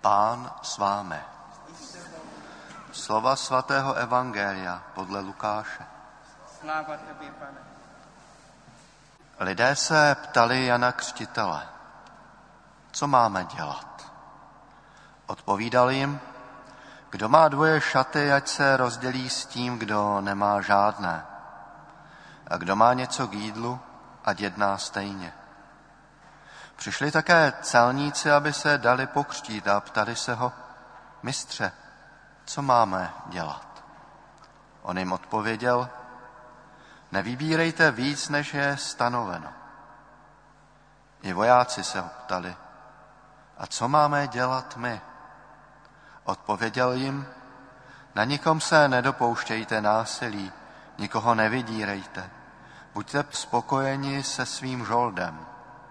Pán s vámi. Slova svatého evangelia podle Lukáše. Sláva tobě, Pane. Lidé se ptali Jana Křtitele, co máme dělat? Odpovídal jim, kdo má 2 šaty, ať se rozdělí s tím, kdo nemá žádné. A kdo má něco k jídlu, ať jedná stejně. Přišli také celníci, aby se dali pokřtít a ptali se ho, mistře, co máme dělat? On jim odpověděl, nevybírejte víc, než je stanoveno. I vojáci se ho ptali, a co máme dělat my? Odpověděl jim, na nikom se nedopouštějte násilí, nikoho nevydírejte, buďte spokojeni se svým žoldem.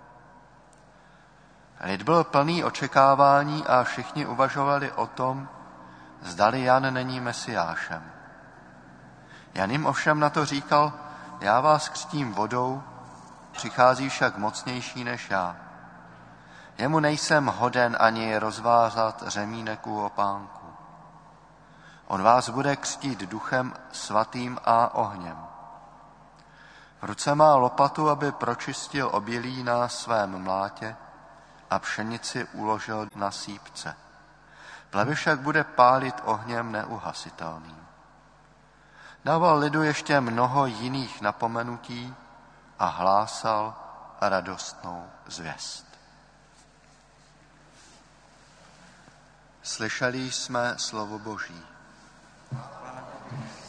Lid byl plný očekávání a všichni uvažovali o tom, zdali Jan není Mesiášem. Jan jim ovšem na to říkal, já vás křtím vodou, přichází však mocnější než já. Jemu nejsem hoden ani rozvázat řemínek u opánku. On vás bude křtít duchem svatým a ohněm. V ruce má lopatu, aby pročistil obilí na svém mlátě a pšenici uložil na sýpce. Plevy však bude pálit ohněm neuhasitelným. Dával lidu ještě mnoho jiných napomenutí a hlásal radostnou zvěst. Slyšeli jsme slovo Boží. Chvála tobě.